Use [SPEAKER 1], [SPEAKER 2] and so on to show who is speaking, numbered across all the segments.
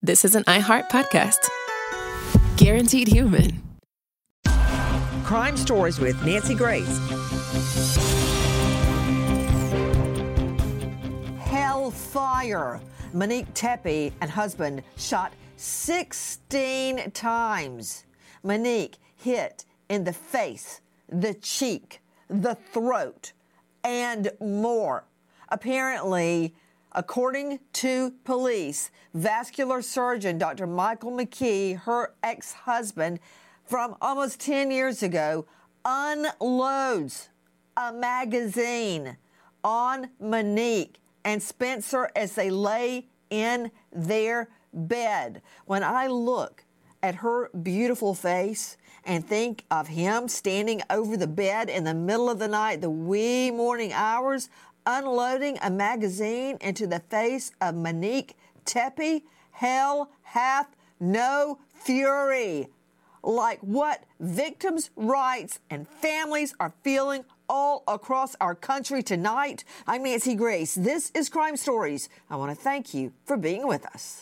[SPEAKER 1] this is an iHeart podcast. Guaranteed human.
[SPEAKER 2] Crime Stories with Nancy Grace. Hellfire. Monique Tepe and husband shot 16 times. Monique hit in the face, the cheek, the throat, and more. Apparently, according to police, vascular surgeon Dr. Michael McKee, her ex-husband from almost 10 years ago, unloads a magazine on Monique and Spencer as they lay in their bed. When I look at her beautiful face and think of him standing over the bed in the middle of the night, the wee morning hours, unloading a magazine into the face of Monique Tepe, hell hath no fury. Like what victims' rights and families are feeling all across our country tonight. I'm Nancy Grace. This is Crime Stories. I want to thank you for being with us.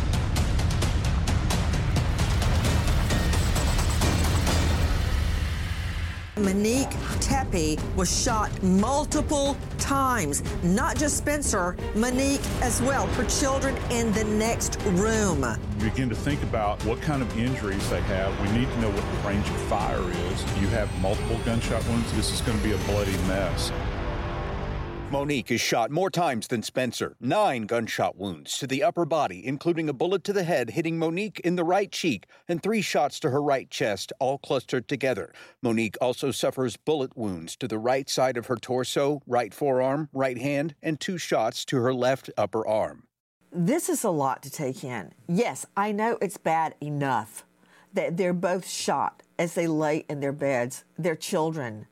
[SPEAKER 2] Monique Tepe was shot multiple times. Not just Spencer, Monique as well. Her children in the next room.
[SPEAKER 3] You begin to think about what kind of injuries they have. We need to know what the range of fire is. You have multiple gunshot wounds. This is going to be a bloody mess.
[SPEAKER 4] Monique is shot more times than Spencer. 9 gunshot wounds to the upper body, including a bullet to the head hitting Monique in the right cheek and 3 shots to her right chest, all clustered together. Monique also suffers bullet wounds to the right side of her torso, right forearm, right hand, and 2 shots to her left upper arm.
[SPEAKER 2] This is a lot to take in. Yes, I know it's bad enough that they're both shot as they lay in their beds, their children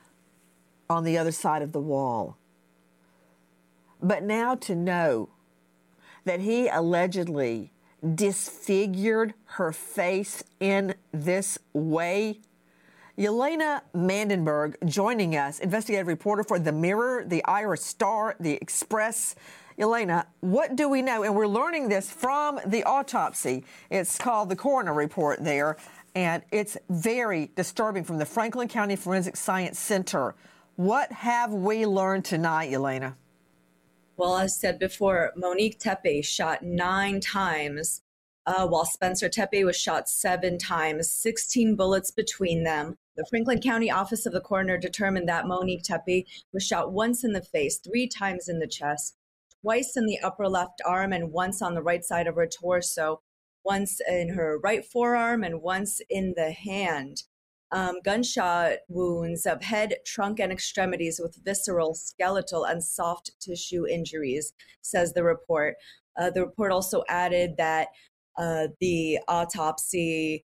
[SPEAKER 2] on the other side of the wall. But now to know that he allegedly disfigured her face in this way. Yelena Mandenberg joining us, investigative reporter for The Mirror, The Irish Star, The Express. Yelena, what do we know? And we're learning this from the autopsy. It's called the coroner report there, and it's very disturbing from the Franklin County Forensic Science Center. What have we learned tonight, Yelena?
[SPEAKER 5] Well, as said before, Monique Tepe shot 9 times, while Spencer Tepe was shot 7 times, 16 bullets between them. The Franklin County Office of the Coroner determined that Monique Tepe was shot once in the face, 3 times in the chest, twice in the upper left arm, and once on the right side of her torso, once in her right forearm, and once in the hand. Gunshot wounds of head, trunk, and extremities with visceral, skeletal, and soft tissue injuries, says the report. The report also added that in the autopsy,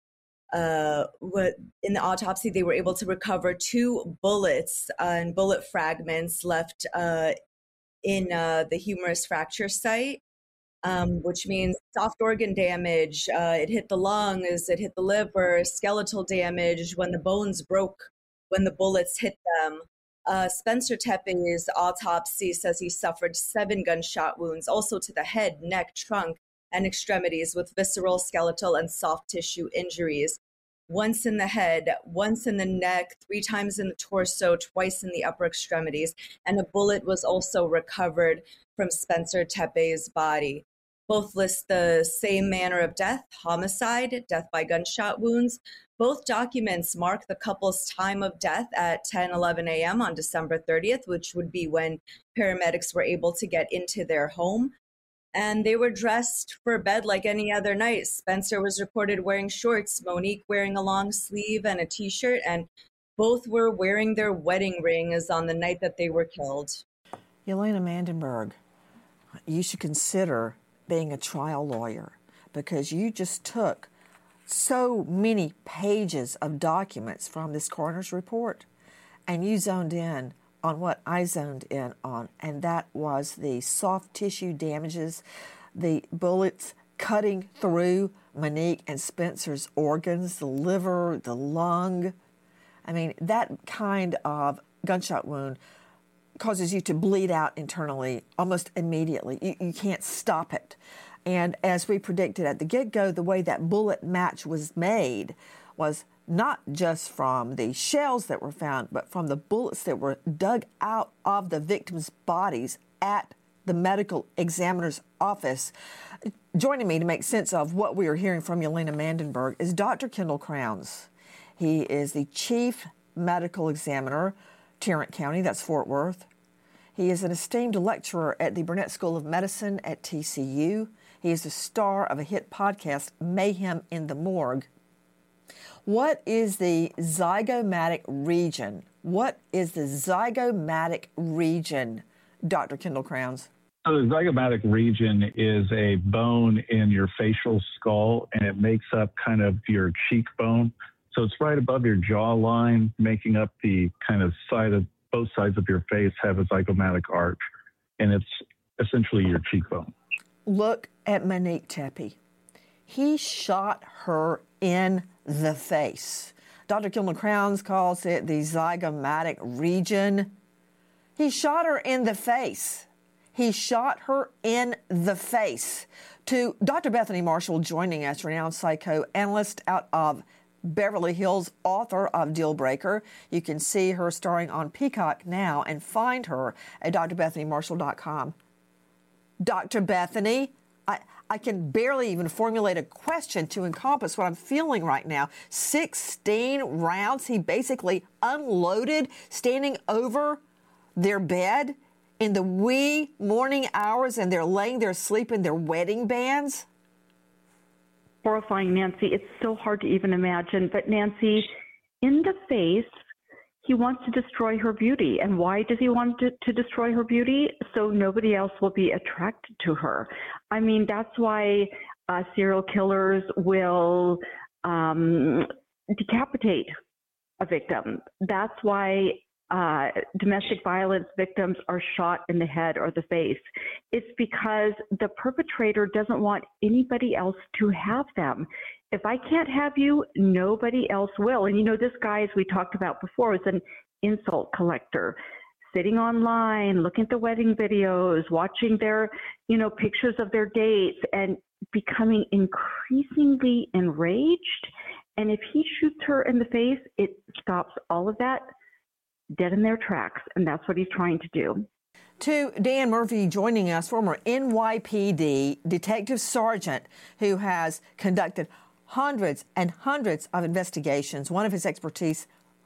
[SPEAKER 5] they were able to recover 2 bullets and bullet fragments left in the humerus fracture site. Which means soft organ damage. It hit the lungs, it hit the liver, skeletal damage when the bones broke when the bullets hit them. Spencer Tepe's autopsy says he suffered 7 gunshot wounds, also to the head, neck, trunk, and extremities with visceral, skeletal, and soft tissue injuries. Once in the head, once in the neck, 3 times in the torso, twice in the upper extremities, and a bullet was also recovered from Spencer Tepe's body. Both list the same manner of death, homicide, death by gunshot wounds. Both documents mark the couple's time of death at 10:11 a.m. on December 30th, which would be when paramedics were able to get into their home. And they were dressed for bed like any other night. Spencer was reported wearing shorts, Monique wearing a long sleeve and a T-shirt, and both were wearing their wedding rings on the night that they were killed.
[SPEAKER 2] Yelena Mandenberg, you should consider being a trial lawyer because you just took so many pages of documents from this coroner's report and you zoned in on what I zoned in on, and that was the soft tissue damages, the bullets cutting through Monique and Spencer's organs, the liver, the lung. I mean, that kind of gunshot wound causes you to bleed out internally almost immediately. You can't stop it. And as we predicted at the get-go, the way that bullet match was made was not just from the shells that were found, but from the bullets that were dug out of the victims' bodies at the medical examiner's office. Joining me to make sense of what we are hearing from Yelena Mandenberg is Dr. Kendall Crowns. He is the chief medical examiner, Tarrant County, that's Fort Worth. He is an esteemed lecturer at the Burnett School of Medicine at TCU. He is the star of a hit podcast, Mayhem in the Morgue. What is the zygomatic region? What is the zygomatic region, Dr. Kendall Crowns?
[SPEAKER 6] So the zygomatic region is a bone in your facial skull, and it makes up kind of your cheekbone. So it's right above your jawline, making up the kind of side of both sides of your face have a zygomatic arch, and it's essentially your cheekbone.
[SPEAKER 2] Look at Monique Tepe. He shot her in the face. Dr. Kendall Crowns calls it the zygomatic region. He shot her in the face. He shot her in the face. To Dr. Bethany Marshall joining us, renowned psychoanalyst out of Beverly Hills, author of Deal Breaker. You can see her starring on Peacock now and find her at drbethanymarshall.com. Dr. Bethany, I can barely even formulate a question to encompass what I'm feeling right now. 16 rounds he basically unloaded standing over their bed in the wee morning hours, and they're laying there sleeping their wedding bands.
[SPEAKER 7] Horrifying, Nancy. It's so hard to even imagine. But Nancy, in the face, he wants to destroy her beauty. And why does he want to destroy her beauty? So nobody else will be attracted to her. I mean, that's why serial killers will decapitate a victim. That's why domestic violence victims are shot in the head or the face. It's because the perpetrator doesn't want anybody else to have them. If I can't have you, nobody else will. And you know, this guy, as we talked about before, is an insult collector, sitting online, looking at the wedding videos, watching their, pictures of their dates, and becoming increasingly enraged. And if he shoots her in the face, it stops all of that dead in their tracks, and that's what he's trying to do.
[SPEAKER 2] To Dan Murphy joining us, former NYPD detective sergeant who has conducted hundreds and hundreds of investigations. One of his expertise,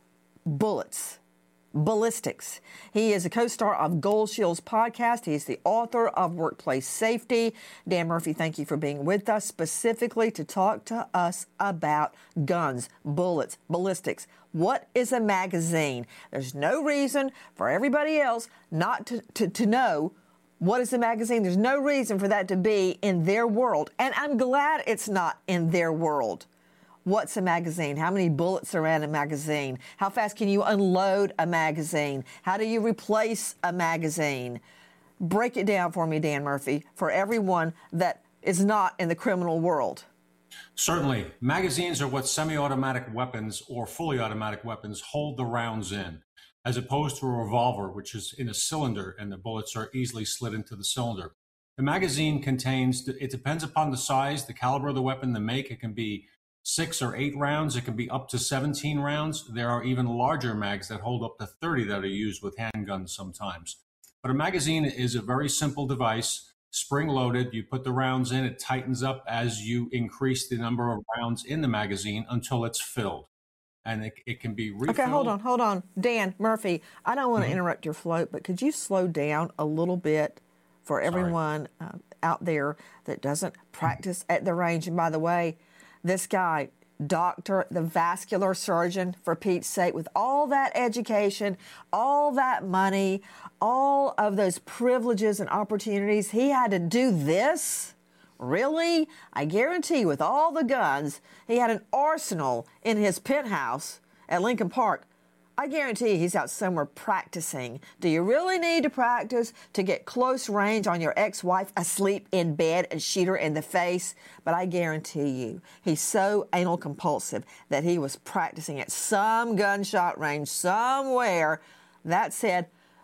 [SPEAKER 2] bullets, ballistics. He is a co-star of Gold Shields podcast. He is the author of Workplace Safety. Dan Murphy, thank you for being with us, specifically to talk to us about guns, bullets, ballistics. What is a magazine? There's no reason for everybody else not to know what is a magazine. There's no reason for that to be in their world. And I'm glad it's not in their world. What's a magazine? How many bullets are in a magazine? How fast can you unload a magazine? How do you replace a magazine? Break it down for me, Dan Murphy, for everyone that is not in the criminal world.
[SPEAKER 8] Certainly. Magazines are what semi-automatic weapons or fully automatic weapons hold the rounds in, as opposed to a revolver, which is in a cylinder and the bullets are easily slid into the cylinder. The magazine contains, it depends upon the size, the caliber of the weapon, the make. It can be 6 or 8 rounds. It can be up to 17 rounds. There are even larger mags that hold up to 30 that are used with handguns sometimes. But a magazine is a very simple device, spring-loaded. You put the rounds in, it tightens up as you increase the number of rounds in the magazine until it's filled. And it can be refilled.
[SPEAKER 2] Okay, hold on. Dan Murphy, I don't want to interrupt your float, but could you slow down a little bit for everyone out there that doesn't practice at the range? And by the way, this guy, doctor, the vascular surgeon, for Pete's sake, with all that education, all that money, all of those privileges and opportunities, he had to do this? Really? I guarantee with all the guns, he had an arsenal in his penthouse at Lincoln Park. I guarantee he's out somewhere practicing. Do you really need to practice to get close range on your ex-wife asleep in bed and shoot her in the face? But I guarantee you, he's so anal compulsive that he was practicing at some gunshot range somewhere. That said,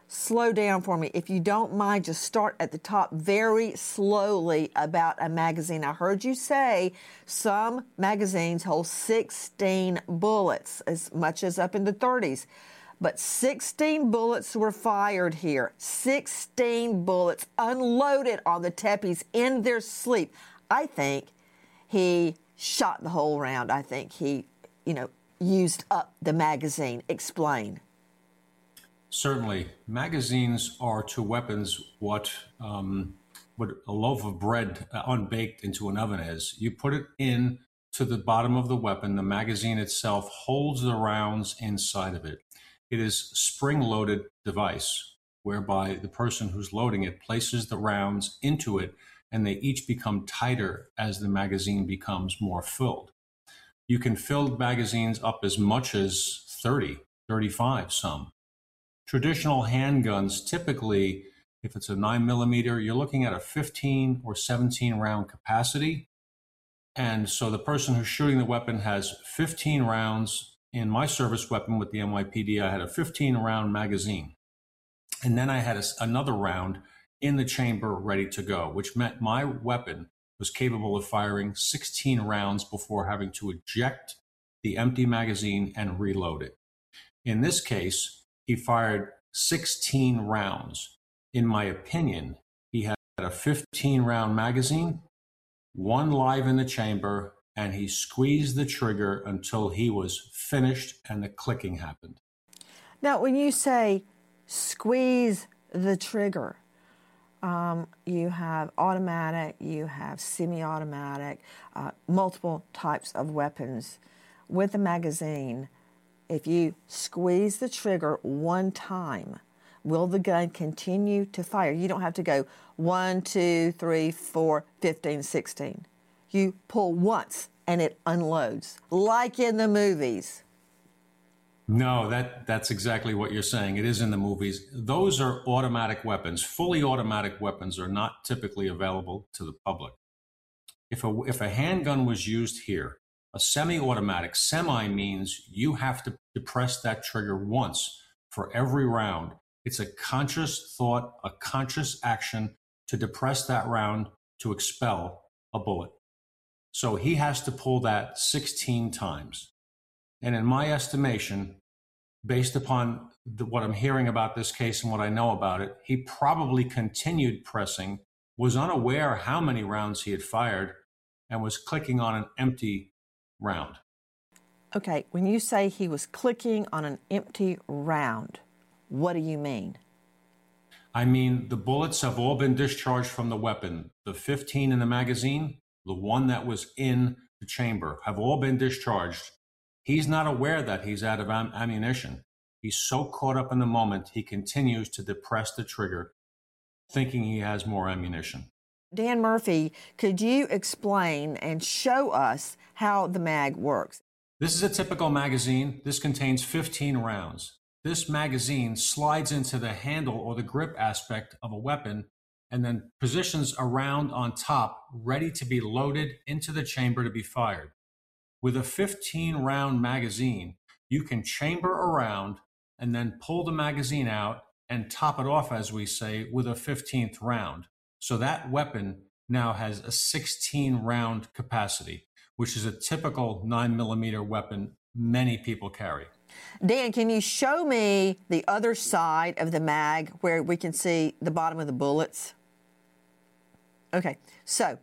[SPEAKER 2] slow down for me. If you don't mind, just start at the top very slowly about a magazine. I heard you say some magazines hold 16 bullets, as much as up in the 30s. But 16 bullets were fired here. 16 bullets unloaded on the Teppies in their sleep. I think he shot the whole round. I think he, used up the magazine. Explain.
[SPEAKER 8] Certainly. Magazines are to weapons what a loaf of bread unbaked into an oven is. You put it in to the bottom of the weapon. The magazine itself holds the rounds inside of it. It is a spring-loaded device whereby the person who's loading it places the rounds into it, and they each become tighter as the magazine becomes more filled. You can fill magazines up as much as 30, 35 some. Traditional handguns, typically, if it's a 9mm, you're looking at a 15 or 17 round capacity. And so the person who's shooting the weapon has 15 rounds. In my service weapon with the NYPD, I had a 15 round magazine. And then I had another round in the chamber ready to go, which meant my weapon was capable of firing 16 rounds before having to eject the empty magazine and reload it. In this case, he fired 16 rounds. In my opinion, he had a 15-round magazine, one live in the chamber, and he squeezed the trigger until he was finished and the clicking happened.
[SPEAKER 2] Now, when you say squeeze the trigger, you have automatic, you have semi-automatic, multiple types of weapons. With a magazine, if you squeeze the trigger one time, will the gun continue to fire? You don't have to go 1, 2, 3, 4, 15, 16. You pull once and it unloads, like in the movies.
[SPEAKER 8] No, that's exactly what you're saying. It is in the movies. Those are automatic weapons. Fully automatic weapons are not typically available to the public. If a handgun was used here, a semi-automatic, semi means you have to depress that trigger once for every round. It's a conscious thought, a conscious action to depress that round to expel a bullet. So he has to pull that 16 times. And in my estimation, based upon what I'm hearing about this case and what I know about it, he probably continued pressing, was unaware how many rounds he had fired, and was clicking on an empty round.
[SPEAKER 2] Okay, when you say he was clicking on an empty round, what do you mean?
[SPEAKER 8] I mean, the bullets have all been discharged from the weapon. The 15 in the magazine, the one that was in the chamber, have all been discharged. He's not aware that he's out of ammunition. He's so caught up in the moment, he continues to depress the trigger, thinking he has more ammunition.
[SPEAKER 2] Dan Murphy, could you explain and show us how the mag works?
[SPEAKER 8] This is a typical magazine. This contains 15 rounds. This magazine slides into the handle or the grip aspect of a weapon and then positions a round on top, ready to be loaded into the chamber to be fired. With a 15-round magazine, you can chamber a round and then pull the magazine out and top it off, as we say, with a 15th round. So that weapon now has a 16-round capacity, which is a typical 9mm weapon many people carry.
[SPEAKER 2] Dan, can you show me the other side of the mag where we can see the bottom of the bullets? Okay, so,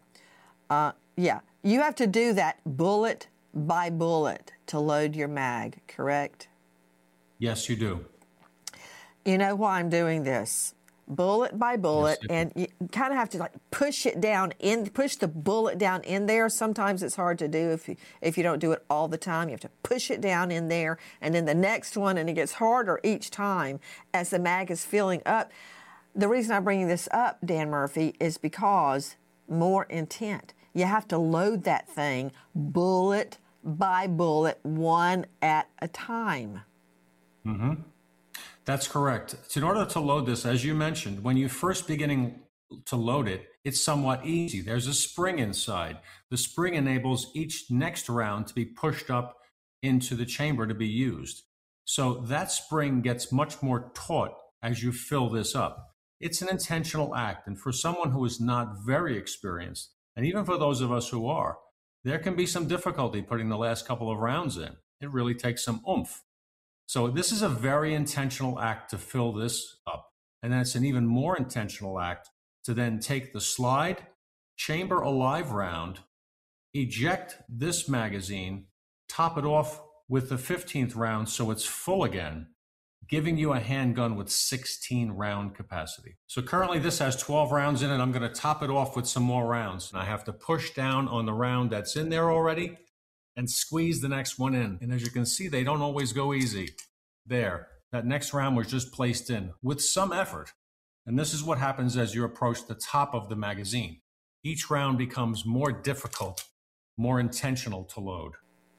[SPEAKER 2] you have to do that bullet by bullet to load your mag, correct?
[SPEAKER 8] Yes, you do.
[SPEAKER 2] You know why I'm doing this? Bullet by bullet, yes, and you kind of have to push the bullet down in there. Sometimes it's hard to do if you don't do it all the time. You have to push it down in there, and then the next one, and it gets harder each time as the mag is filling up. The reason I'm bringing this up, Dan Murphy, is because more intent. You have to load that thing bullet by bullet, one at a time.
[SPEAKER 8] Mm-hmm. That's correct. In order to load this, as you mentioned, when you first beginning to load it, it's somewhat easy. There's a spring inside. The spring enables each next round to be pushed up into the chamber to be used. So that spring gets much more taut as you fill this up. It's an intentional act. And for someone who is not very experienced, and even for those of us who are, there can be some difficulty putting the last couple of rounds in. It really takes some oomph. So this is a very intentional act to fill this up. And then it's an even more intentional act to then take the slide, chamber a live round, eject this magazine, top it off with the 15th round so it's full again, giving you a handgun with 16 round capacity. So currently this has 12 rounds in it. I'm going to top it off with some more rounds. And I have to push down on the round that's in there already and squeeze the next one in. And as you can see, they don't always go easy. There, that next round was just placed in with some effort. And this is what happens as you approach the top of the magazine. Each round becomes more difficult, more intentional to load.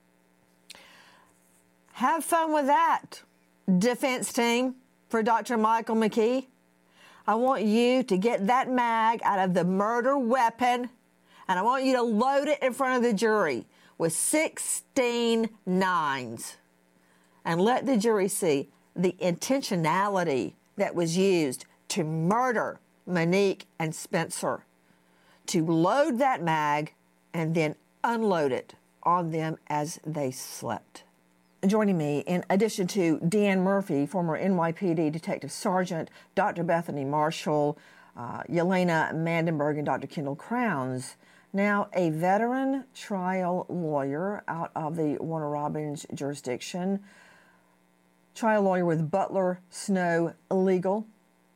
[SPEAKER 2] Have fun with that, defense team, for Dr. Michael McKee. I want you to get that mag out of the murder weapon, and I want you to load it in front of the jury with 16 nines. And let the jury see the intentionality that was used to murder Monique and Spencer, to load that mag and then unload it on them as they slept. Joining me, in addition to Dan Murphy, former NYPD Detective Sergeant, Dr. Bethany Marshall, Yelena Mandenberg, and Dr. Kendall Crowns, now a veteran trial lawyer out of the Warner Robins jurisdiction, trial lawyer with Butler Snow Legal.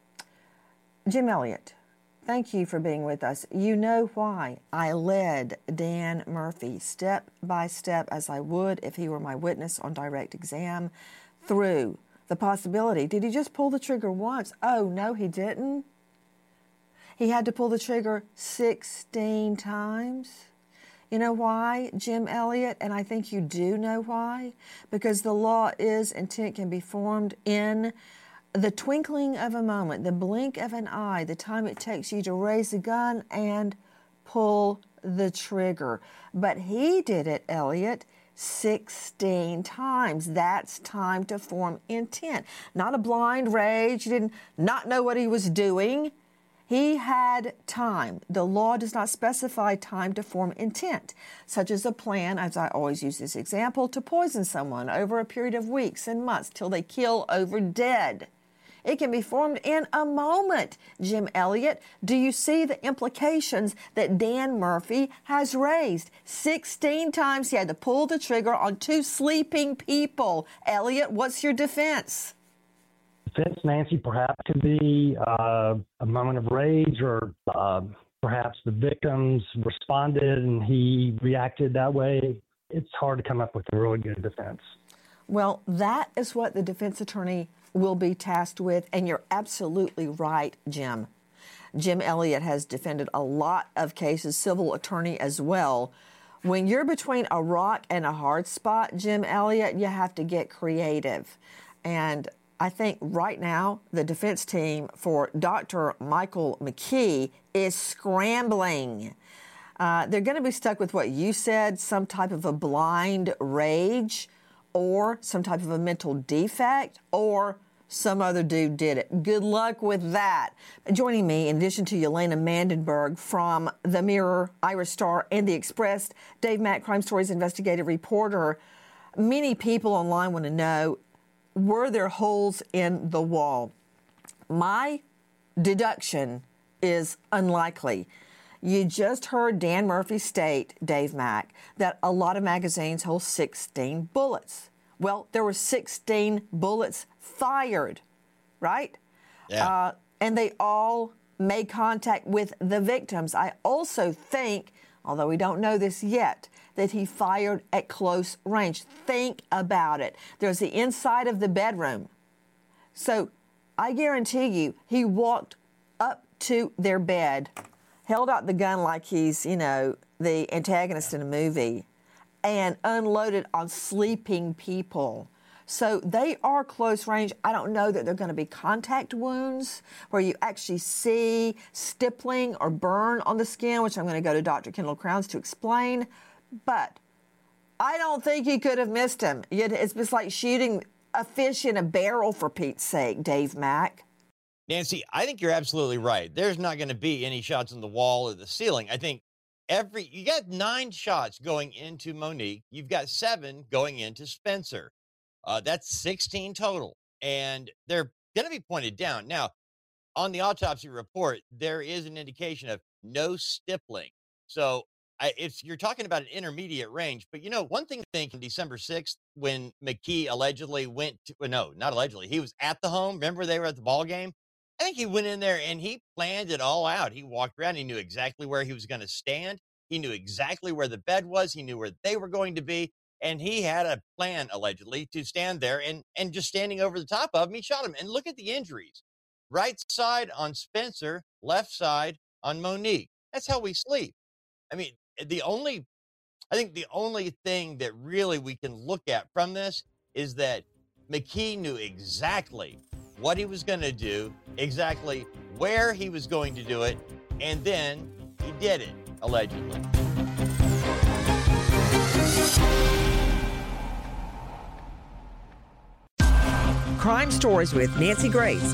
[SPEAKER 2] Jim Elliott, thank you for being with us. You know why I led Dan Murphy step by step, as I would if he were my witness on direct exam, through the possibility. Did he just pull the trigger once? Oh, no, he didn't. He had to pull the trigger 16 times. You know why, Jim Elliott? And I think you do know why. Because the law is intent can be formed in the twinkling of a moment, the blink of an eye, the time it takes you to raise the gun and pull the trigger. But he did it, Elliott, 16 times. That's time to form intent. Not a blind rage. He did not know what he was doing. He had time. The law does not specify time to form intent, such as a plan, as I always use this example, to poison someone over a period of weeks and months till they kill over dead. It can be formed in a moment, Jim Elliott. Do you see the implications that Dan Murphy has raised? 16 times he had to pull the trigger on 2 sleeping people. Elliott, what's your defense?
[SPEAKER 9] Defense, Nancy, perhaps could be a moment of rage, or perhaps the victims responded and he reacted that way. It's hard to come up with a really good defense.
[SPEAKER 2] Well, that is what the defense attorney will be tasked with, and you're absolutely right, Jim. Jim Elliott has defended a lot of cases, civil attorney as well. When you're between a rock and a hard spot, Jim Elliott, you have to get creative. And I think right now the defense team for Dr. Michael McKee is scrambling. They're going to be stuck with what you said, some type of a blind rage, or some type of a mental defect, or some other dude did it. Good luck with that. Joining me, in addition to Yelena Mandenberg from The Mirror, Irish Star, and The Express, Dave Mack, Crime Stories investigative reporter. Many people online want to know, were there holes in the wall? My deduction is unlikely. You just heard Dan Murphy state, Dave Mack, that a lot of magazines hold 16 bullets. Well, there were 16 bullets fired, right?
[SPEAKER 10] Yeah.
[SPEAKER 2] And they all made contact with the victims. I also think, although we don't know this yet, that he fired at close range. Think about it. There's the inside of the bedroom. So I guarantee you he walked up to their bed, held out the gun like he's, the antagonist in a movie, and unloaded on sleeping people. So they are close range. I don't know that they're going to be contact wounds where you actually see stippling or burn on the skin, which I'm going to go to Dr. Kendall Crowns to explain. But I don't think he could have missed him. It's just like shooting a fish in a barrel, for Pete's sake, Dave Mack.
[SPEAKER 10] Nancy, I think you're absolutely right. There's not going to be any shots on the wall or the ceiling. I think you got 9 shots going into Monique. You've got 7 going into Spencer. That's 16 total. And they're going to be pointed down. Now, on the autopsy report, there is an indication of no stippling. So you're talking about an intermediate range. But, one thing I think on December 6th, when McKee allegedly went to, well, no, not allegedly, he was at the home. Remember they were at the ball game? I think he went in there and he planned it all out. He walked around. He knew exactly where he was going to stand. He knew exactly where the bed was. He knew where they were going to be. And he had a plan, allegedly, to stand there and just standing over the top of him, he shot him. And look at the injuries. Right side on Spencer, left side on Monique. That's how we sleep. I mean, I think the only thing that really we can look at from this is that McKee knew exactly what he was going to do, exactly where he was going to do it, and then he did it, allegedly.
[SPEAKER 2] Crime Stories with Nancy Grace.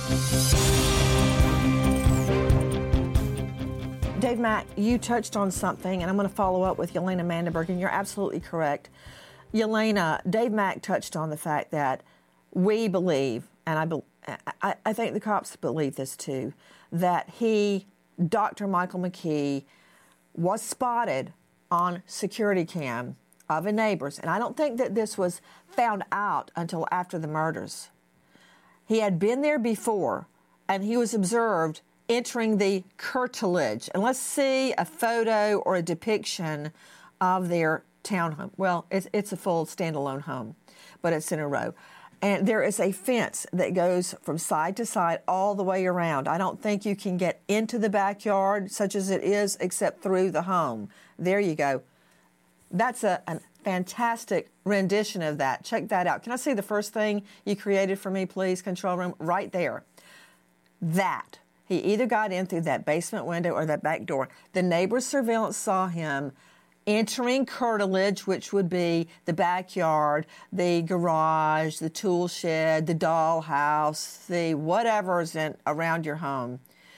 [SPEAKER 2] Dave Mack, you touched on something, and I'm going to follow up with Yelena Mandenberg, and you're absolutely correct. Yelena, Dave Mack touched on the fact that we believe, and I think the cops believe this too, that Dr. Michael McKee, was spotted on security cam of a neighbor's, and I don't think that this was found out until after the murders. He had been there before, and he was observed entering the curtilage. And let's see a photo or a depiction of their townhome. Well, it's a full standalone home, but it's in a row. And there is a fence that goes from side to side all the way around. I don't think you can get into the backyard, such as it is, except through the home. There you go. That's a fantastic rendition of that. Check that out. Can I see the first thing you created for me, please, control room? Right there. That. He either got in through that basement window or that back door. The neighbor's surveillance saw him entering curtilage, which would be the backyard, the garage, the tool shed, the dollhouse, the whatever's around your home.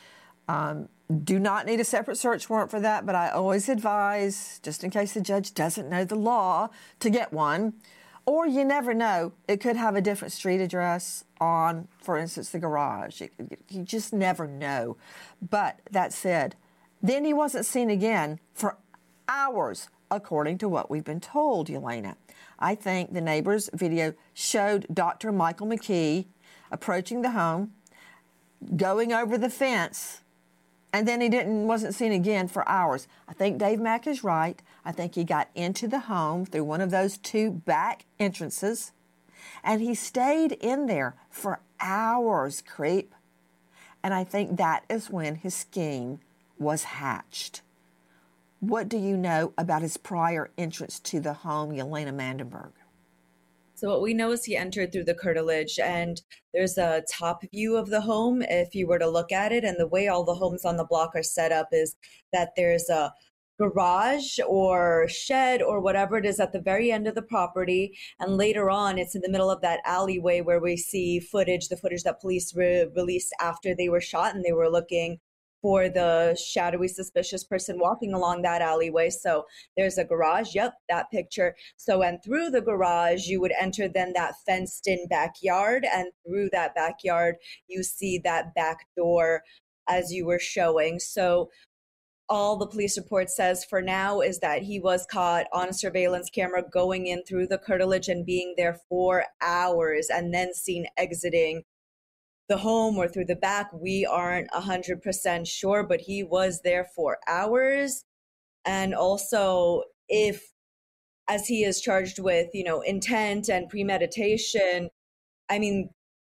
[SPEAKER 2] Do not need a separate search warrant for that, but I always advise, just in case the judge doesn't know the law, to get one. Or you never know, it could have a different street address on, for instance, the garage. You just never know. But that said, then he wasn't seen again for hours, according to what we've been told, Yelena. I think the neighbor's video showed Dr. Michael McKee approaching the home, going over the fence, and then he wasn't seen again for hours. I think Dave Mack is right. I think he got into the home through one of those 2 back entrances, and he stayed in there for hours, creep. And I think that is when his scheme was hatched. What do you know about his prior entrance to the home, Yelena Mandenberg?
[SPEAKER 5] So what we know is he entered through the curtilage, and there's a top view of the home if you were to look at it. And the way all the homes on the block are set up is that there's a garage or shed or whatever it is at the very end of the property. And later on, it's in the middle of that alleyway where we see the footage that police released after they were shot, and they were looking for the shadowy, suspicious person walking along that alleyway. So there's a garage. Yep, that picture. So, and through the garage, you would enter then that fenced-in backyard. And through that backyard, you see that back door as you were showing. So all the police report says for now is that he was caught on a surveillance camera going in through the curtilage and being there for hours and then seen exiting the home or through the back. We aren't 100% sure, but he was there for hours. And also, if, as he is charged with, intent and premeditation, I mean,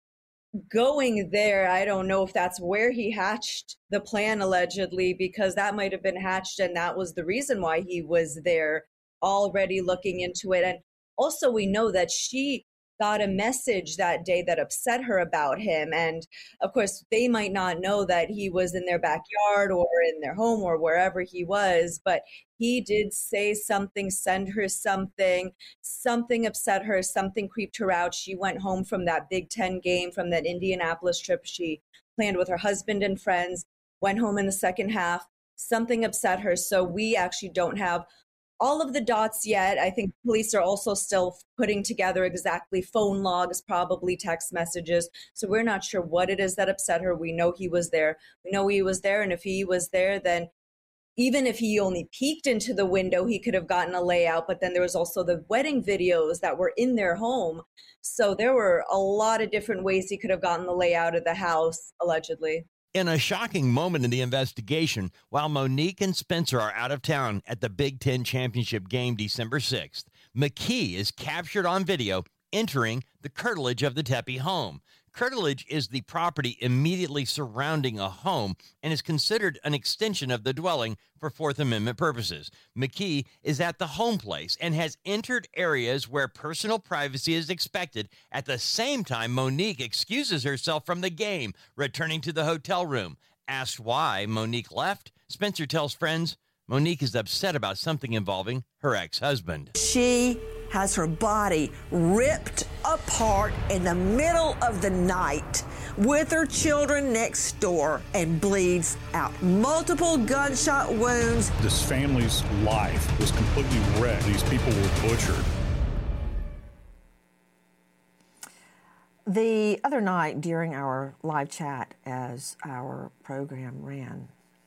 [SPEAKER 5] going there, I don't know if that's where he hatched the plan, allegedly, because that might have been hatched and that was the reason why he was there already looking into it. And also, we know that she got a message that day that upset her about him. And of course, they might not know that he was in their backyard or in their home or wherever he was, but he did say something, send her something upset her, something creeped her out. She went home from that Big Ten game, from that Indianapolis trip. She planned with her husband and friends, went home in the second half. Something upset her. So we actually don't have all of the dots yet. I think police are also still putting together exactly phone logs, probably text messages. So we're not sure what it is that upset her. We know he was there. We know he was there. And if he was there, then even if he only peeked into the window, he could have gotten a layout. But then there was also the wedding videos that were in their home. So there were a lot of different ways he could have gotten the layout of the house, allegedly.
[SPEAKER 10] In a shocking moment in the investigation, while Monique and Spencer are out of town at the Big Ten Championship game December 6th, McKee is captured on video entering the curtilage of the Tepe home. Curtilage is the property immediately surrounding a home and is considered an extension of the dwelling for Fourth Amendment purposes. McKee is at the home place and has entered areas where personal privacy is expected. At the same time, Monique excuses herself from the game, returning to the hotel room. Asked why Monique left, Spencer tells friends Monique is upset about something involving her ex-husband.
[SPEAKER 2] She has her body ripped apart in the middle of the night with her children next door and bleeds out. Multiple gunshot wounds.
[SPEAKER 3] This family's life was completely wrecked. These people were butchered.
[SPEAKER 2] The other night during our live chat as our program ran,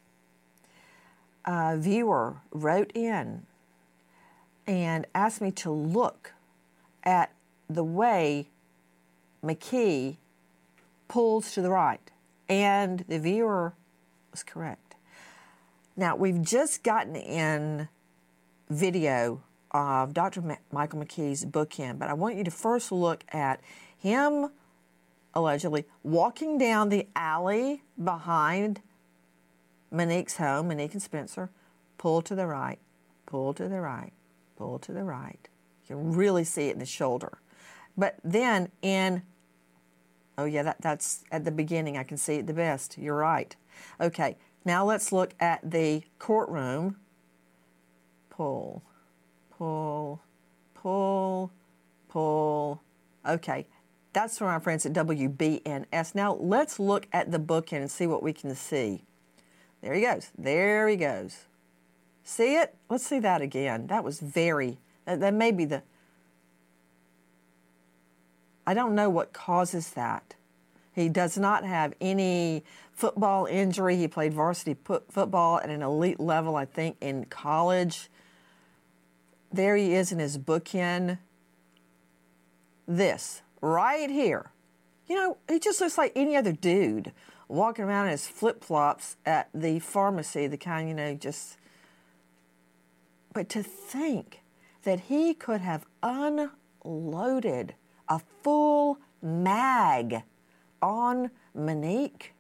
[SPEAKER 2] a viewer wrote in and asked me to look at the way McKee pulls to the right. And the viewer was correct. Now, we've just gotten in video of Dr. Michael McKee's bookend, but I want you to first look at him allegedly walking down the alley behind Monique's home, Monique and Spencer. Pull to the right, pull to the right, pull to the right. You can really see it in the shoulder. But then oh yeah, that's at the beginning. I can see it the best. You're right. Okay, now let's look at the courtroom. Pull, pull, pull, pull. Okay, that's from our friends at WBNS. Now let's look at the bookend and see what we can see. There he goes. There he goes. See it? Let's see that again. That was that may be I don't know what causes that. He does not have any football injury. He played varsity football at an elite level, I think, in college. There he is in his bookend. This, right here. You know, he just looks like any other dude walking around in his flip-flops at the pharmacy, the kind, you know, just... But to think that he could have unloaded a full mag on Monique.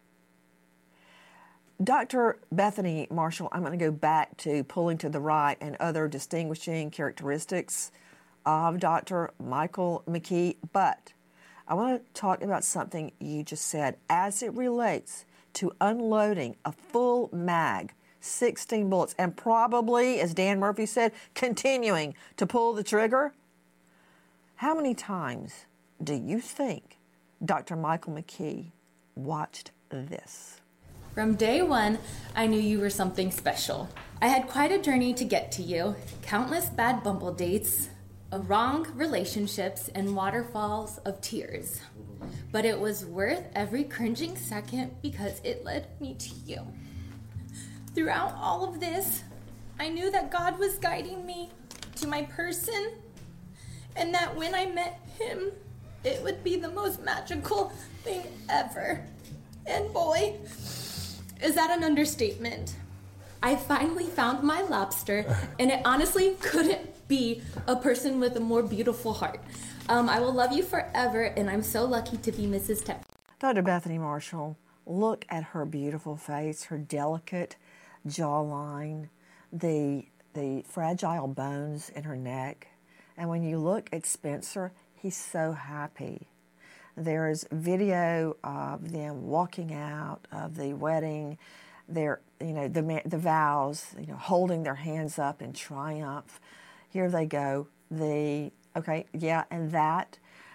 [SPEAKER 2] Dr. Bethany Marshall, I'm going to go back to pulling to the right and other distinguishing characteristics of Dr. Michael McKee, but I want to talk about something you just said as it relates to unloading a full mag, 16 bullets, and probably, as Dan Murphy said, continuing to pull the trigger. How many times do you think Dr. Michael McKee watched this?
[SPEAKER 11] From day one, I knew you were something special. I had quite a journey to get to you. Countless bad bumble dates, wrong relationships, and waterfalls of tears. But it was worth every cringing second because it led me to you. Throughout all of this, I knew that God was guiding me to my person, and that when I met him, it would be the most magical thing ever. And boy, is that an understatement. I finally found my lobster, and it honestly couldn't be a person with a more beautiful heart. I will love you forever, and I'm so lucky to be Mrs. Tepe.
[SPEAKER 2] Dr. Bethany Marshall, look at her beautiful face, her delicate jawline, the fragile bones in her neck. And when you look at Spencer, he's so happy. There's video of them walking out of the wedding. They're, the vows, holding their hands up in triumph. Here they go. And that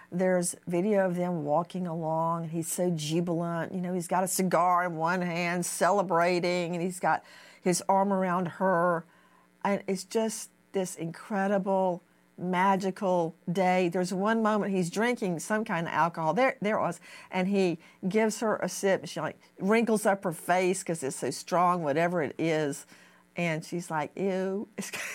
[SPEAKER 2] there's video of them walking along. He's so jubilant. You know, he's got a cigar in one hand, celebrating, and he's got his arm around her. And it's just this incredible, magical day. There's one moment he's drinking some kind of alcohol. There it was. And he gives her a sip. She like wrinkles up her face because it's so strong, whatever it is. And she's like, ew.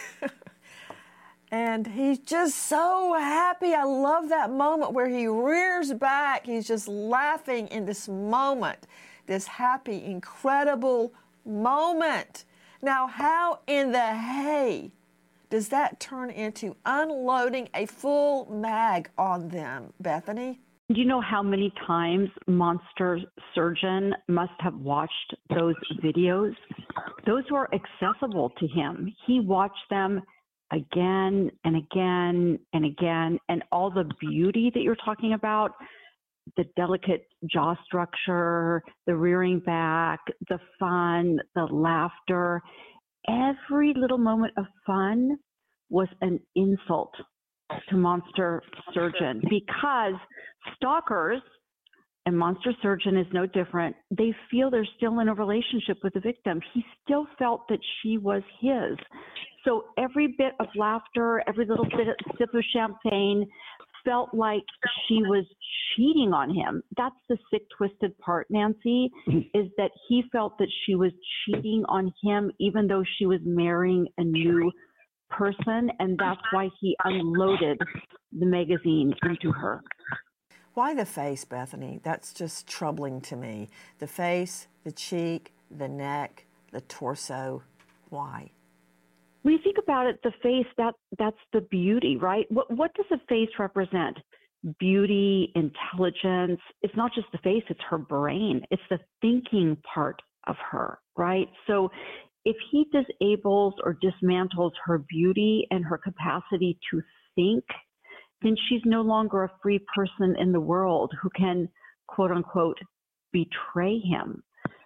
[SPEAKER 2] And he's just so happy. I love that moment where he rears back. He's just laughing in this moment, this happy, incredible moment. Now, how in the hay does that turn into unloading a full mag on them, Bethany?
[SPEAKER 7] Do you know how many times Monster Surgeon must have watched those videos? Those were accessible to him. He watched them again and again and again, and all the beauty that you're talking about, the delicate jaw structure, the rearing back, the fun, the laughter, every little moment of fun was an insult to Monster Surgeon, because stalkers, and Monster Surgeon is no different, they feel they're still in a relationship with the victim. He still felt that she was his. So every bit of laughter, every little bit of sip of champagne felt like she was cheating on him. That's the sick, twisted part, Nancy, is that he felt that she was cheating on him even though she was marrying a new person, and that's why he unloaded the magazine into her.
[SPEAKER 2] Why the face, Bethany? That's just troubling to me. The face, the cheek, the neck, the torso. Why?
[SPEAKER 7] When you think about it, the face, that's the beauty, right? What does a face represent? Beauty, intelligence. It's not just the face, it's her brain. It's the thinking part of her, right? So if he disables or dismantles her beauty and her capacity to think, then she's no longer a free person in the world who can, quote unquote, betray him.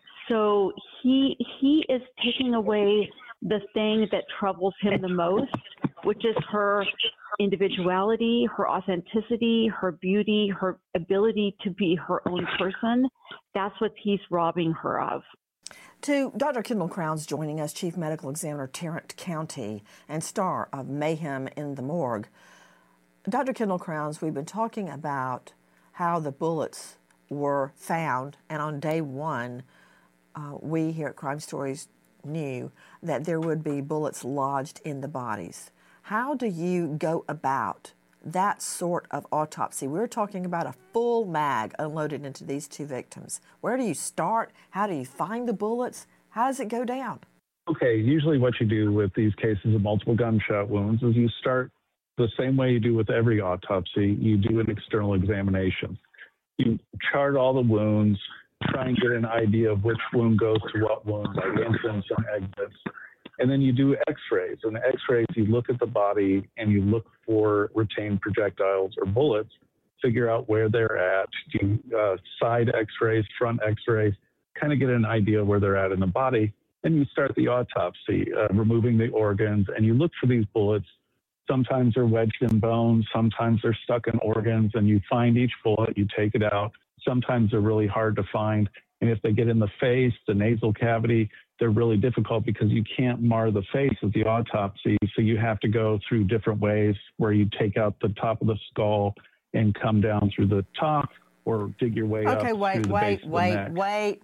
[SPEAKER 7] So he is taking away the thing that troubles him the most, which is her individuality, her authenticity, her beauty, her ability to be her own person. That's what he's robbing her of.
[SPEAKER 2] To Dr. Kendall Crowns joining us, Chief Medical Examiner, Tarrant County, and star of Mayhem in the Morgue. Dr. Kendall Crowns, we've been talking about how the bullets were found, and on day one, we here at Crime Stories knew that there would be bullets lodged in the bodies. How do you go about that sort of autopsy? We're talking about a full mag unloaded into these two victims. Where do you start? How do you find the bullets? How does it go down?
[SPEAKER 6] Okay, usually what you do with these cases of multiple gunshot wounds is you start the same way you do with every autopsy. You do an external examination. You chart all the wounds, try and get an idea of which wound goes to what wound, like entrance and exits. And then you do x-rays. And x-rays, you look at the body and you look for retained projectiles or bullets, figure out where they're at, do side x-rays, front x-rays, kind of get an idea where they're at in the body. Then you start the autopsy, removing the organs, and you look for these bullets. Sometimes they're wedged in bones, sometimes they're stuck in organs, and you find each bullet, you take it out. Sometimes they're really hard to find. And if they get in the face, the nasal cavity, they're really difficult because you can't mar the face with the autopsy. So you have to go through different ways where you take out the top of the skull and come down through the top or dig your way up through the base of the neck.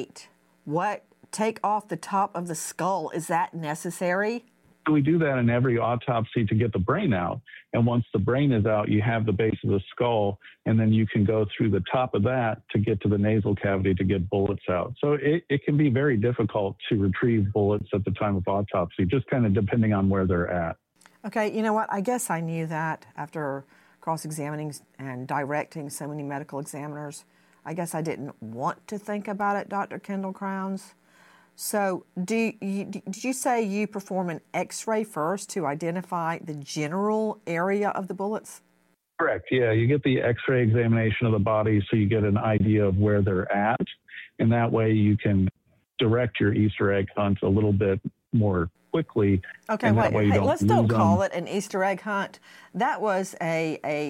[SPEAKER 2] Wait. Take off the top of the skull. Is that necessary?
[SPEAKER 6] We do that in every autopsy to get the brain out. And once the brain is out, you have the base of the skull, and then you can go through the top of that to get to the nasal cavity to get bullets out. So it can be very difficult to retrieve bullets at the time of autopsy, just kind of depending on where they're at.
[SPEAKER 2] Okay, you know what? I guess I knew that after cross-examining and directing so many medical examiners. I guess I didn't want to think about it, Dr. Kendall Crowns. So did you say you perform an x-ray first to identify the general area of the bullets?
[SPEAKER 6] Correct, yeah. You get the x-ray examination of the body so you get an idea of where they're at. And that way you can direct your Easter egg hunt a little bit more quickly.
[SPEAKER 2] Okay, wait, let's don't call it an Easter egg hunt. That was a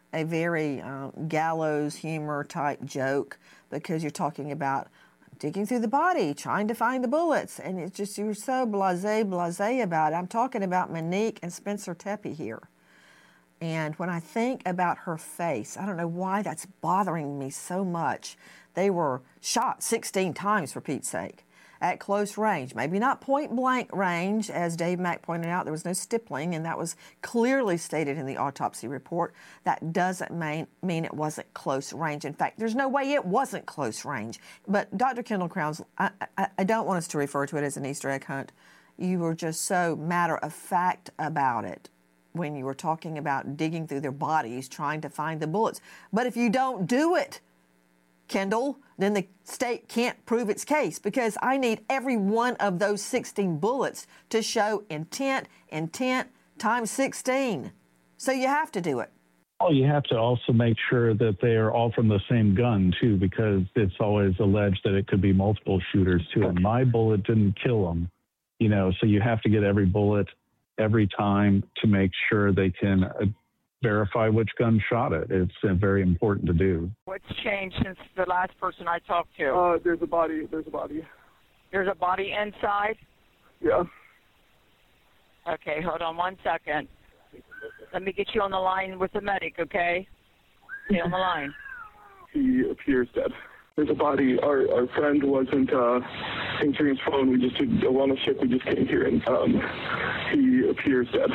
[SPEAKER 2] a very gallows humor type joke, because you're talking about digging through the body, trying to find the bullets, and it's just, you're so blasé about it. I'm talking about Monique and Spencer Teppey here. And when I think about her face, I don't know why that's bothering me so much. They were shot 16 times, for Pete's sake, at close range. Maybe not point-blank range, as Dave Mack pointed out. There was no stippling, and that was clearly stated in the autopsy report. That doesn't mean it wasn't close range. In fact, there's no way it wasn't close range. But Dr. Kendall Crowns, I don't want us to refer to it as an Easter egg hunt. You were just so matter-of-fact about it when you were talking about digging through their bodies, trying to find the bullets. But if you don't do it, Kendall, then the state can't prove its case, because I need every one of those 16 bullets to show intent times 16. So you have to do it.
[SPEAKER 6] Oh, you have to also make sure that they are all from the same gun, too, because it's always alleged that it could be multiple shooters, too. And my bullet didn't kill them, so you have to get every bullet every time to make sure they can verify which gun shot it. It's very important to do.
[SPEAKER 12] What's changed since the last person I talked to?
[SPEAKER 13] There's a body.
[SPEAKER 12] There's a body inside?
[SPEAKER 13] Yeah.
[SPEAKER 12] Okay, hold on 1 second. Let me get you on the line with the medic, okay? Stay on the line.
[SPEAKER 13] He appears dead. There's a body. Our friend wasn't answering his phone. We just did a on the ship. We just came here, and he appears dead.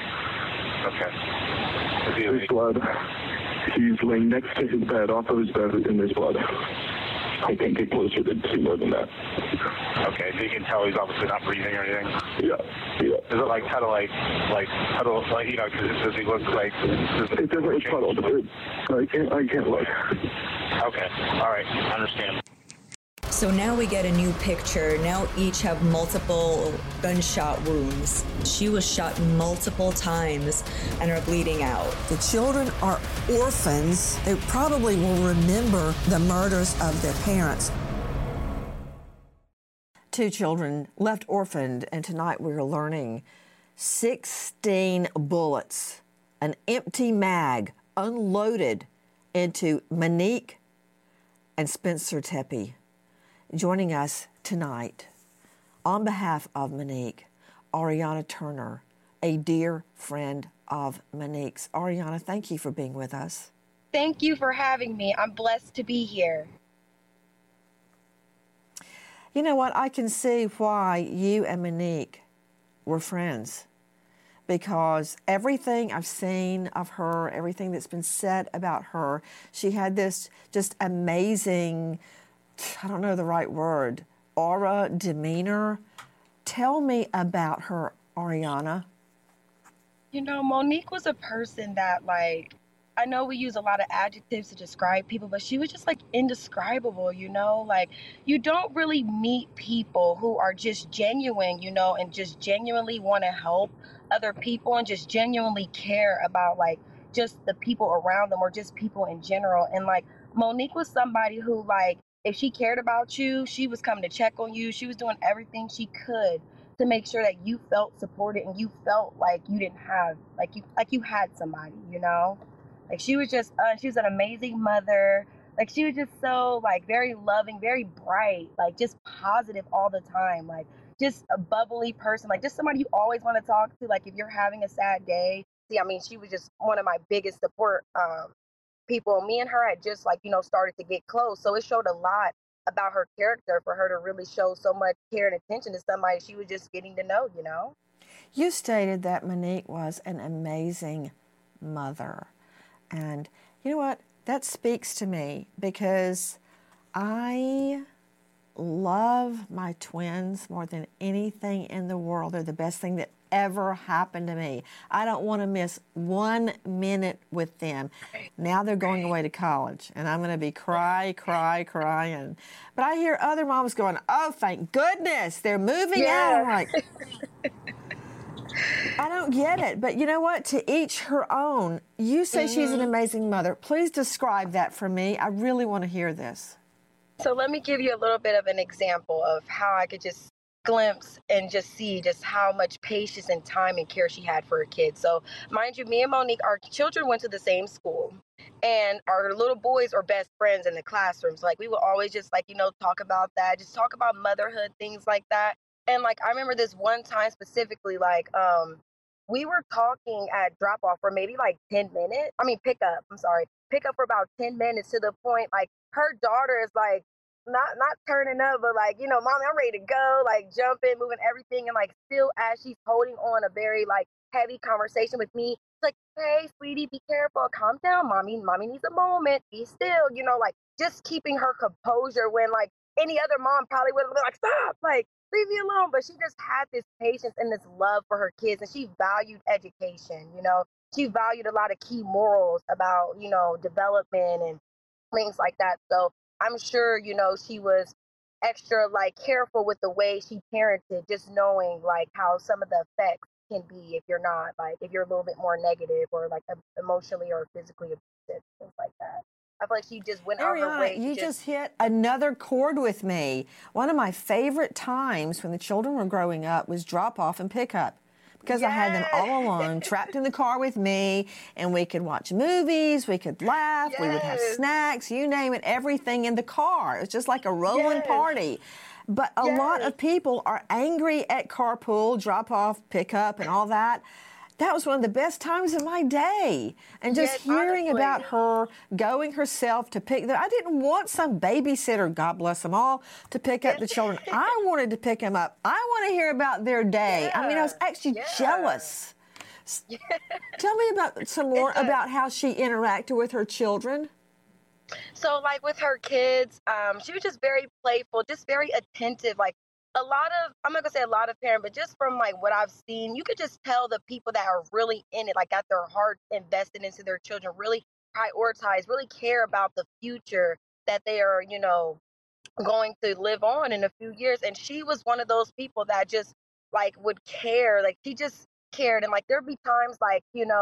[SPEAKER 14] Okay.
[SPEAKER 13] There's blood. He's laying next to his bed, off of his bed, and there's blood. I can't get closer to see more than that.
[SPEAKER 14] Okay, so you can tell he's obviously not breathing or anything?
[SPEAKER 13] Yeah.
[SPEAKER 14] Is it like does he look like...
[SPEAKER 13] It doesn't look puddled. I can't look.
[SPEAKER 14] Okay, all right, I understand.
[SPEAKER 5] So now we get a new picture. Now each have multiple gunshot wounds. She was shot multiple times and are bleeding out.
[SPEAKER 2] The children are orphans. They probably will remember the murders of their parents. 2 children left orphaned, and tonight we're learning 16 bullets, an empty mag unloaded into Monique and Spencer Teppey. Joining us tonight, on behalf of Monique, Ariana Turner, a dear friend of Monique's. Ariana, thank you for being with us.
[SPEAKER 15] Thank you for having me. I'm blessed to be here.
[SPEAKER 2] You know what? I can see why you and Monique were friends, because everything I've seen of her, everything that's been said about her, she had this just amazing, I don't know the right word, aura, demeanor. Tell me about her, Ariana.
[SPEAKER 15] You know, Monique was a person that, I know we use a lot of adjectives to describe people, but she was just, indescribable, you don't really meet people who are just genuine, and just genuinely want to help other people and just genuinely care about, just the people around them or just people in general. And, Monique was somebody who, if she cared about you, she was coming to check on you. She was doing everything she could to make sure that you felt supported and you felt like you didn't have, you had somebody, she was just, she was an amazing mother. She was just so, very loving, very bright, just positive all the time. Just a bubbly person, just somebody you always want to talk to, if you're having a sad day. See, she was just one of my biggest support people. Me and her had just started to get close, so it showed a lot about her character for her to really show so much care and attention to somebody she was just getting to know.
[SPEAKER 2] You stated that Monique was an amazing mother, and you know what, that speaks to me, because I love my twins more than anything in the world. They're the best thing that ever happened to me. I don't want to miss 1 minute with them. Now they're going away to college, and I'm going to be crying. But I hear other moms going, oh, thank goodness, they're moving out. I'm like, I don't get it. But you know what? To each her own. You say she's an amazing mother. Please describe that for me. I really want to hear this.
[SPEAKER 15] So let me give you a little bit of an example of how I could just glimpse and just see just how much patience and time and care she had for her kids. So, mind you, me and Monique, our children went to the same school, and our little boys are best friends in the classrooms. Like, we would always just, like, talk about that, just talk about motherhood, things like that. And, like, I remember this one time specifically, like, we were talking at drop off for maybe like 10 minutes. I mean, pick up for about 10 minutes, to the point, like, her daughter is like, not turning up, but like, mommy, I'm ready to go, like jumping, moving everything. And like, still, as she's holding on a very like heavy conversation with me, it's like, hey, sweetie, be careful, calm down, mommy needs a moment, be still, like just keeping her composure, when like any other mom probably would have been like, stop, like, leave me alone. But she just had this patience and this love for her kids, and she valued education, she valued a lot of key morals about, development and things like that. So I'm sure, she was extra like careful with the way she parented, just knowing like how some of the effects can be if you're a little bit more negative, or like emotionally or physically abusive, things like that. I feel like she just went out her way.
[SPEAKER 2] You just hit another chord with me. One of my favorite times when the children were growing up was drop off and pick up. Because I had them all alone, trapped in the car with me, and we could watch movies, we could laugh, we would have snacks, you name it, everything in the car. It was just like a rolling party. But a lot of people are angry at carpool, drop off, pick up, and all that. That was one of the best times of my day. And just hearing about her going herself to pick them. I didn't want some babysitter, God bless them all, to pick up the children. I wanted to pick them up. I want to hear about their day. I mean, I was actually jealous. Tell me about some more about how she interacted with her children.
[SPEAKER 15] So, like, with her kids, she was just very playful, just very attentive. Like, I'm not gonna say a lot of parents, but just from like what I've seen, you could just tell the people that are really in it, like got their heart invested into their children, really prioritize, really care about the future that they are, going to live on in a few years. And she was one of those people that just like would care, like she just cared. And like there'd be times like,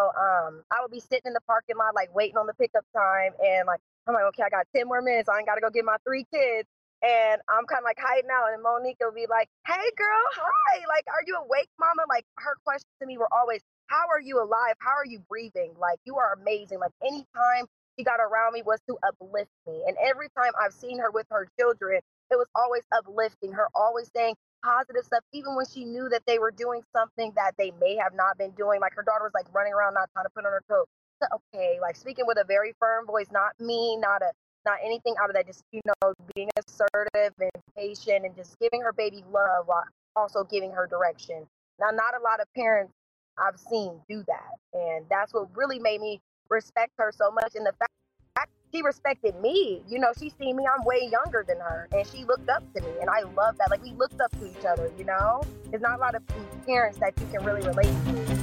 [SPEAKER 15] I would be sitting in the parking lot, like waiting on the pickup time, and like I'm like, okay, I got 10 more minutes, I ain't gotta go get my 3 kids. And I'm kind of like hiding out, and Monique will be like, hey girl, hi, like, are you awake, mama? Like, her questions to me were always, how are you alive? How are you breathing? Like, you are amazing. Like, anytime she got around me was to uplift me. And every time I've seen her with her children, it was always uplifting her, always saying positive stuff, even when she knew that they were doing something that they may have not been doing. Like, her daughter was like running around, not trying to put on her coat. So, okay, like speaking with a very firm voice, not mean, not anything out of that, just, being assertive and patient, and just giving her baby love while also giving her direction. Now, not a lot of parents I've seen do that. And that's what really made me respect her so much. And the fact she respected me, she seen me, I'm way younger than her, and she looked up to me. And I love that. Like, we looked up to each other, There's not a lot of parents that you can really relate to.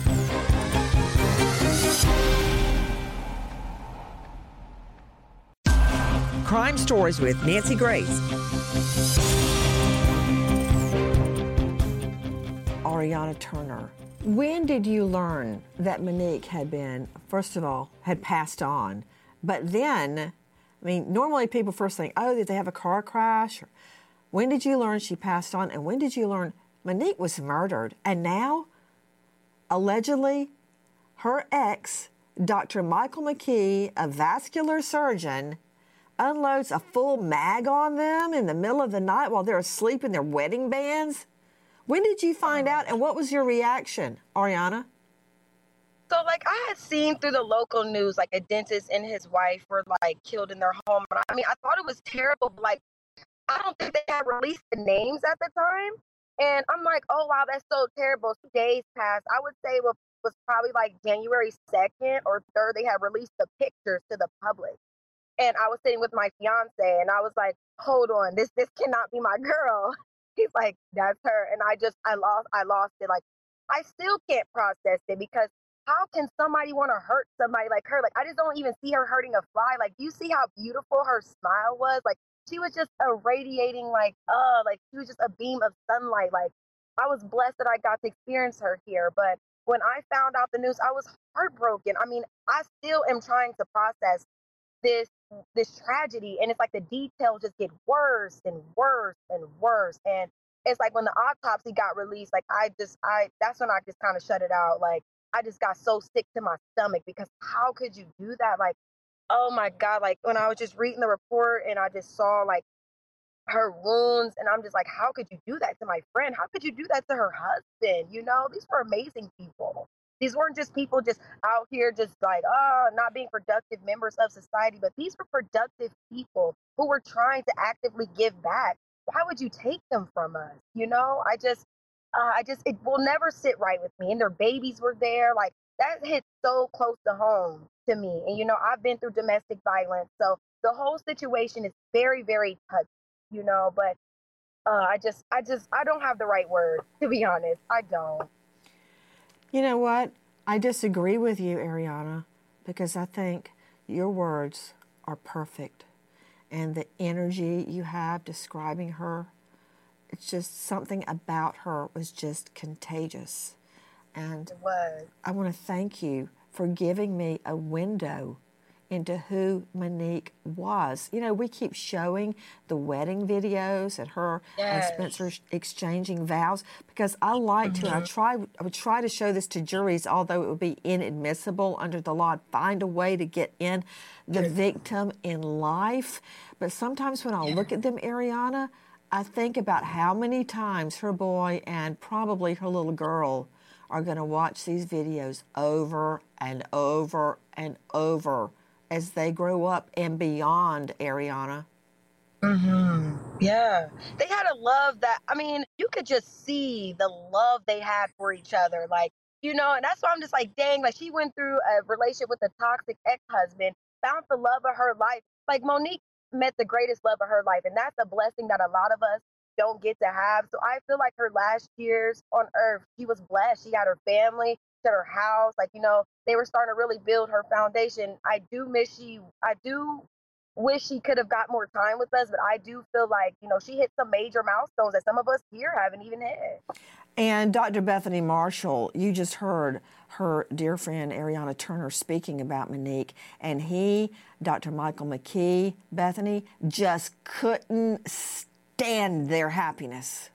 [SPEAKER 2] Crime Stories with Nancy Grace. Ariana Turner, when did you learn that Monique had passed on? But then, normally people first think, oh, did they have a car crash? When did you learn she passed on? And when did you learn Monique was murdered? And now, allegedly, her ex, Dr. Michael McKee, a vascular surgeon, unloads a full mag on them in the middle of the night while they're asleep in their wedding bands. When did you find out, and what was your reaction, Ariana?
[SPEAKER 15] So, like, I had seen through the local news, like, a dentist and his wife were, like, killed in their home. I thought it was terrible, but, like, I don't think they had released the names at the time. And I'm like, oh, wow, that's so terrible. 2 days passed. I would say it was probably, like, January 2nd or 3rd, they had released the pictures to the public. And I was sitting with my fiance, and I was like, hold on, this cannot be my girl. He's like, that's her. And I lost it. Like, I still can't process it, because how can somebody want to hurt somebody like her? Like, I just don't even see her hurting a fly. Like, you see how beautiful her smile was? Like, she was just irradiating, like she was just a beam of sunlight. Like, I was blessed that I got to experience her here. But when I found out the news, I was heartbroken. I still am trying to process this tragedy, and it's like the details just get worse and worse and worse. And it's like when the autopsy got released, like that's when I just kind of shut it out. Like I just got so sick to my stomach because how could you do that? Like, oh my God, like when I was just reading the report and I just saw like her wounds and I'm just like, how could you do that to my friend? How could you do that to her husband? You know, these were amazing people. These weren't just people just out here just like, not being productive members of society, but these were productive people who were trying to actively give back. Why would you take them from us? You know, it will never sit right with me. And their babies were there. Like that hit so close to home to me. And, you know, I've been through domestic violence. So the whole situation is very, very touching, you know, but I don't have the right word, to be honest. I don't.
[SPEAKER 2] You know what? I disagree with you, Ariana, because I think your words are perfect. And the energy you have describing her, it's just something about her was just contagious. And
[SPEAKER 15] it was.
[SPEAKER 2] I want to thank you for giving me a window into who Monique was. You know, we keep showing the wedding videos and her and Spencer exchanging vows because I like to, I would try to show this to juries, although it would be inadmissible under the law. I'd find a way to get in the victim in life. But sometimes when I look at them, Ariana, I think about how many times her boy and probably her little girl are going to watch these videos over and over and over as they grow up and beyond, Ariana.
[SPEAKER 15] Yeah. They had a love that, I mean, you could just see the love they had for each other. Like, you know, and that's why I'm just like, dang, like she went through a relationship with a toxic ex-husband, found the love of her life. Like Monique met the greatest love of her life. And that's a blessing that a lot of us don't get to have. So I feel like her last years on earth, she was blessed. She had her family, she had her house. Like, you know, they were starting to really build her foundation. I do wish she could have got more time with us, but I do feel like, you know, she hit some major milestones that some of us here haven't even hit.
[SPEAKER 2] And Dr. Bethany Marshall, you just heard her dear friend Ariana Turner speaking about Monique, and he, Dr. Michael McKee, Bethany, just couldn't stand their happiness.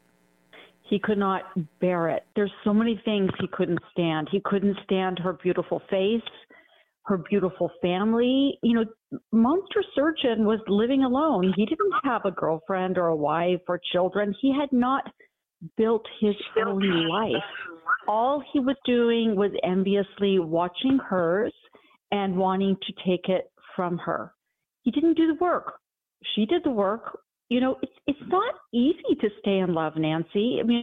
[SPEAKER 7] He could not bear it. There's so many things he couldn't stand. He couldn't stand her beautiful face, her beautiful family. You know, Monster Surgeon was living alone. He didn't have a girlfriend or a wife or children. He had not built his own life. All he was doing was enviously watching hers and wanting to take it from her. He didn't do the work. She did the work. You know, it's not easy to stay in love, Nancy. I mean,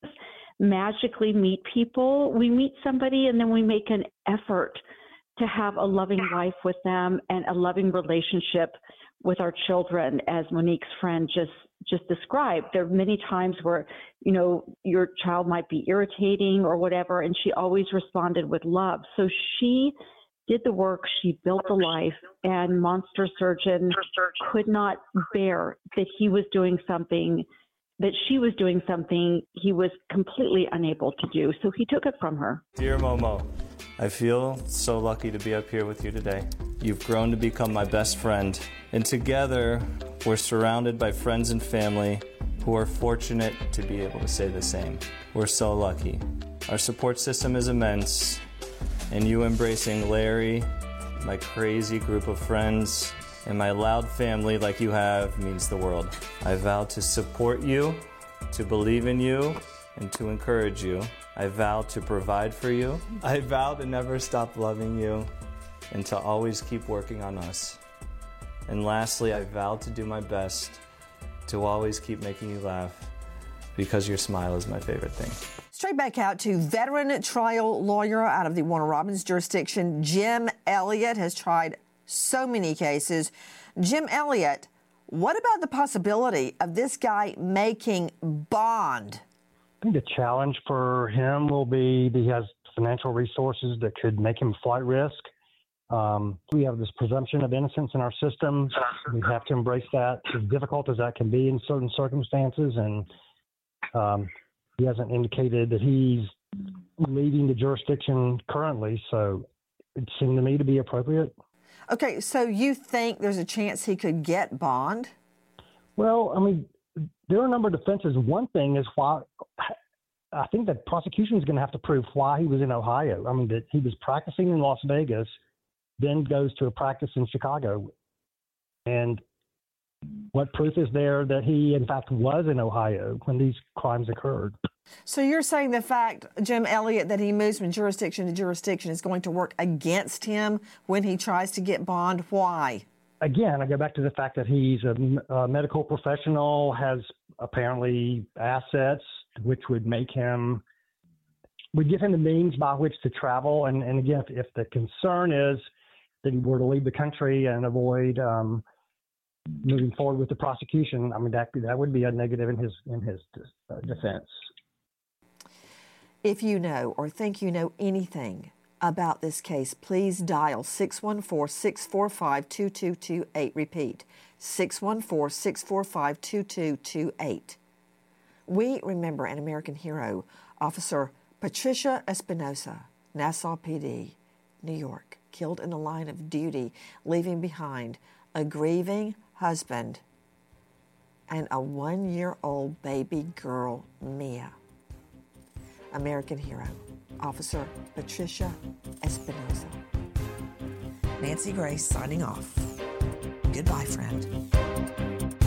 [SPEAKER 7] magically meet people. We meet somebody and then we make an effort to have a loving life with them and a loving relationship with our children, as Monique's friend just described. There are many times where, you know, your child might be irritating or whatever, and she always responded with love. So she did the work, she built the life, and Monster Surgeon could not bear that he was doing something, that she was doing something he was completely unable to do. So he took it from her.
[SPEAKER 16] Dear Momo, I feel so lucky to be up here with you today. You've grown to become my best friend, and together we're surrounded by friends and family who are fortunate to be able to say the same. We're so lucky. Our support system is immense, and you embracing Larry, my crazy group of friends, and my loud family like you have means the world. I vow to support you, to believe in you, and to encourage you. I vow to provide for you. I vow to never stop loving you and to always keep working on us. And lastly, I vow to do my best to always keep making you laugh because your smile is my favorite thing.
[SPEAKER 2] Straight back out to veteran trial lawyer out of the Warner Robins jurisdiction, Jim Elliott, has tried so many cases. Jim Elliott, what about the possibility of this guy making bond?
[SPEAKER 9] I think the challenge for him will be that he has financial resources that could make him flight risk. We have this presumption of innocence in our system. We have to embrace that, as difficult as that can be in certain circumstances. And he hasn't indicated that he's leaving the jurisdiction currently, so it seemed to me to be appropriate.
[SPEAKER 2] Okay, so you think there's a chance he could get bond?
[SPEAKER 9] Well, I mean, there are a number of defenses. One thing is why I think that prosecution is going to have to prove why he was in Ohio. I mean, that he was practicing in Las Vegas, then goes to a practice in Chicago. And what proof is there that he, in fact, was in Ohio when these crimes occurred?
[SPEAKER 2] So you're saying the fact, Jim Elliott, that he moves from jurisdiction to jurisdiction is going to work against him when he tries to get bond? Why?
[SPEAKER 9] Again, I go back to the fact that he's a medical professional, has apparently assets, which would give him the means by which to travel. And again, if the concern is that he were to leave the country and avoid moving forward with the prosecution, I mean, that would be a negative in his defense.
[SPEAKER 2] If you know or think you know anything about this case, please dial 614-645-2228. Repeat, 614-645-2228. We remember an American hero, Officer Patricia Espinosa, Nassau PD, New York, killed in the line of duty, leaving behind a grieving husband and a 1-year-old baby girl, Mia. American hero, Officer Patricia Espinosa. Nancy Grace signing off. Goodbye, friend.